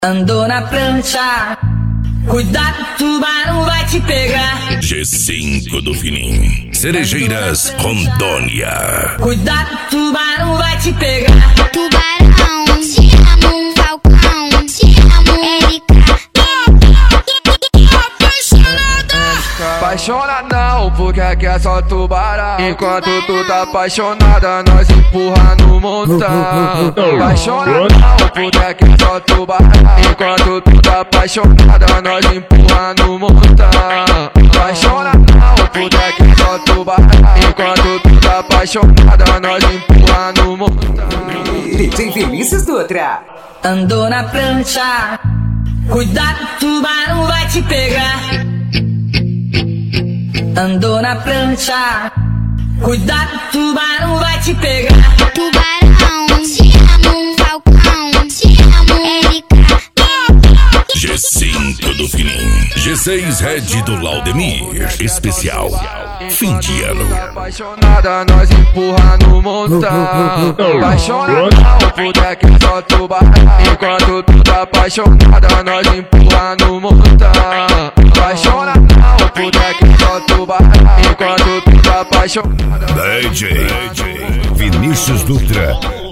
Andou na prancha, cuidado, tubarão vai te pegar. G5 do Finim, Cerejeiras, Rondônia. Cuidado, tubarão vai te pegar. Tubarão, te amo, Falcão, te amo, LK. Apaixona não, porque aqui é só tubarão. Enquanto tu tá apaixonada, nós empurra no montão. Apaixona não, porque aqui é só tubarão. Enquanto tu tá apaixonada, nós empurra no montão. Apaixona não, porque aqui é só tubarão. Enquanto tu tá apaixonada, nós empurra no montão. DJ Vinícius Dutra. Andou na prancha, cuidado, tubarão vai te pegar. Andou na prancha, cuidado, tubarão vai te pegar. Tubarão, te amo, Falcão, te amo, LK. G5 do Finim, G6 Red do Laudemir. Especial fim de ano. Apaixonada, nós empurra no montão. Apaixona não, porque aqui é só tubarão. Enquanto tu tá apaixonada, nós empurra no montão. Apaixona não, porque aqui é só tubarão. Enquanto tu tá apaixonada, DJ Vinícius Dutra.